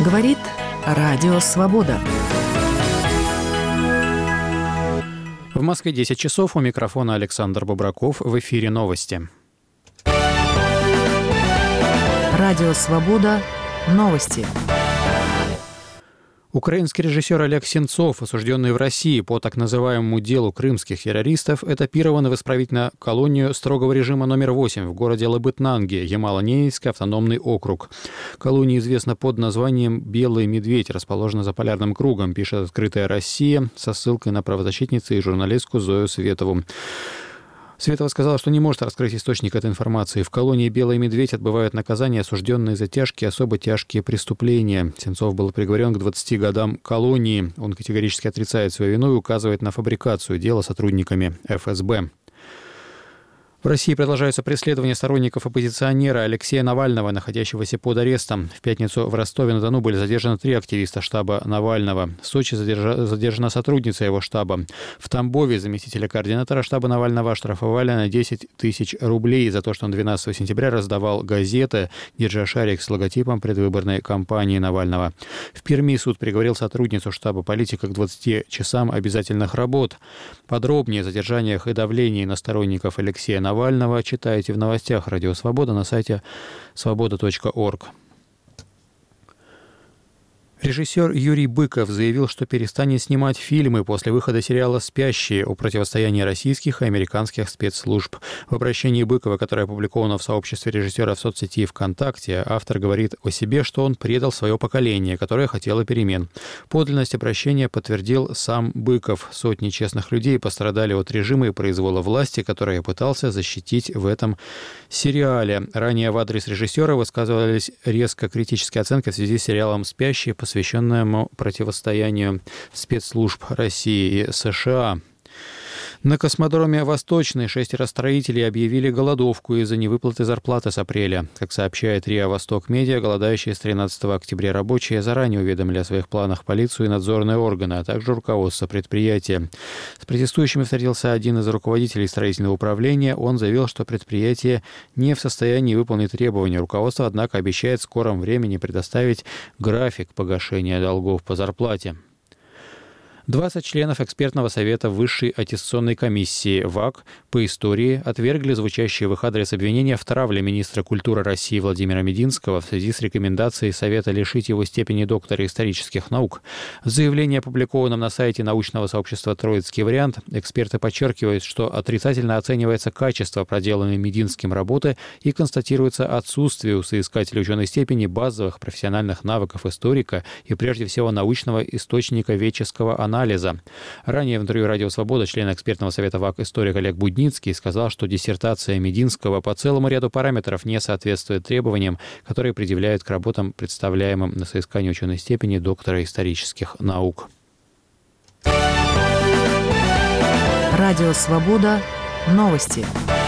Говорит Радио Свобода. В Москве 10 часов. У микрофона Александр Бобраков. В эфире новости. Радио Свобода. Новости. Украинский режиссер Олег Сенцов, осужденный в России по так называемому делу крымских террористов, этапирован в исправительную колонию строгого режима номер 8 в городе Лабытнанги, Ямало-Ненецкий автономный округ. Колония известна под названием «Белый медведь», расположена за полярным кругом, пишет «Открытая Россия» со ссылкой на правозащитницу и журналистку Зою Светову. Светова сказала, что не может раскрыть источник этой информации. В колонии «Белый медведь» отбывают наказание осужденные за тяжкие, особо тяжкие преступления. Сенцов был приговорен к 20 годам колонии. Он категорически отрицает свою вину и указывает на фабрикацию дела сотрудниками ФСБ. В России продолжаются преследования сторонников оппозиционера Алексея Навального, находящегося под арестом. В пятницу в Ростове-на-Дону были задержаны 3 активиста штаба Навального. В Сочи задержана сотрудница его штаба. В Тамбове заместителя координатора штаба Навального оштрафовали на 10 тысяч рублей за то, что он 12 сентября раздавал газеты, держа шарик с логотипом предвыборной кампании Навального. В Перми суд приговорил сотрудницу штаба политика к 20 часам обязательных работ. Подробнее о задержаниях и давлении на сторонников Алексея Навального читайте в новостях Радио Свобода на сайте svoboda.org. Режиссер Юрий Быков заявил, что перестанет снимать фильмы после выхода сериала «Спящие» о противостоянии российских и американских спецслужб. В обращении Быкова, которое опубликовано в сообществе режиссера в соцсети ВКонтакте, автор говорит о себе, что он предал свое поколение, которое хотело перемен. Подлинность обращения подтвердил сам Быков. Сотни честных людей пострадали от режима и произвола власти, который я пытался защитить в этом сериале. Ранее в адрес режиссера высказывались резко критические оценки в связи с сериалом «Спящие», посвященному противостоянию спецслужб России и США. На космодроме «Восточный» 6 строителей объявили голодовку из-за невыплаты зарплаты с апреля. Как сообщает РИА «Восток Медиа», голодающие с 13 октября рабочие заранее уведомили о своих планах полицию и надзорные органы, а также руководство предприятия. С протестующими встретился один из руководителей строительного управления. Он заявил, что предприятие не в состоянии выполнить требования. Руководство, однако, обещает в скором времени предоставить график погашения долгов по зарплате. 20 членов экспертного совета Высшей аттестационной комиссии ВАК по истории отвергли звучащие в их адрес обвинения в травле министра культуры России Владимира Мединского в связи с рекомендацией Совета лишить его степени доктора исторических наук. В заявлении, опубликованном на сайте научного сообщества «Троицкий вариант», эксперты подчеркивают, что отрицательно оценивается качество проделанной Мединским работы и констатируется отсутствие у соискателя ученой степени базовых профессиональных навыков историка и, прежде всего, научного источника веческого анализа. Ранее в интервью «Радио Свобода» член экспертного совета ВАК историк Олег Будницкий сказал, что диссертация Мединского по целому ряду параметров не соответствует требованиям, которые предъявляют к работам, представляемым на соискание ученой степени доктора исторических наук. Радио Свобода. Новости.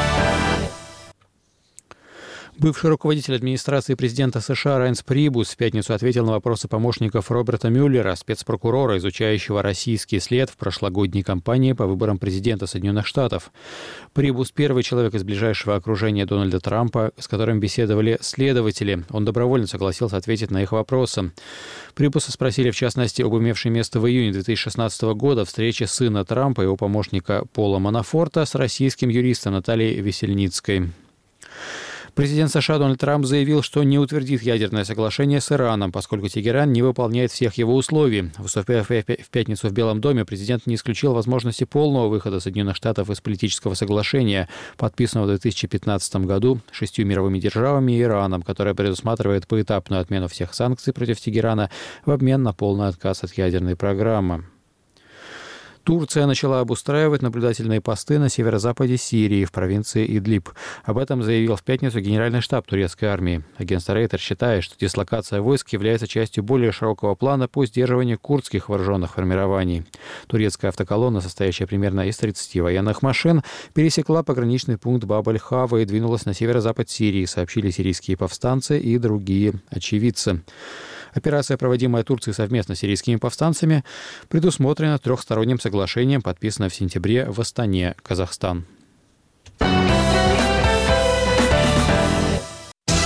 Бывший руководитель администрации президента США Рейнс Прибус в пятницу ответил на вопросы помощников Роберта Мюллера, спецпрокурора, изучающего российский след в прошлогодней кампании по выборам президента Соединенных Штатов. Прибус – первый человек из ближайшего окружения Дональда Трампа, с которым беседовали следователи. Он добровольно согласился ответить на их вопросы. Прибуса спросили, в частности, об имевшей место в июне 2016 года встрече сына Трампа и его помощника Пола Манафорта с российским юристом Натальей Весельницкой. Президент США Дональд Трамп заявил, что не утвердит ядерное соглашение с Ираном, поскольку Тегеран не выполняет всех его условий. Выступая в пятницу в Белом доме, президент не исключил возможности полного выхода Соединенных Штатов из политического соглашения, подписанного в 2015 году 6 мировыми державами и Ираном, которое предусматривает поэтапную отмену всех санкций против Тегерана в обмен на полный отказ от ядерной программы. Турция начала обустраивать наблюдательные посты на северо-западе Сирии, в провинции Идлиб. Об этом заявил в пятницу Генеральный штаб турецкой армии. Агентство Рейтер считает, что дислокация войск является частью более широкого плана по сдерживанию курдских вооруженных формирований. Турецкая автоколонна, состоящая примерно из 30 военных машин, пересекла пограничный пункт Баб-аль-Хава и двинулась на северо-запад Сирии, сообщили сирийские повстанцы и другие очевидцы. Операция, проводимая Турцией совместно с сирийскими повстанцами, предусмотрена трехсторонним соглашением, подписанным в сентябре в Астане, Казахстан.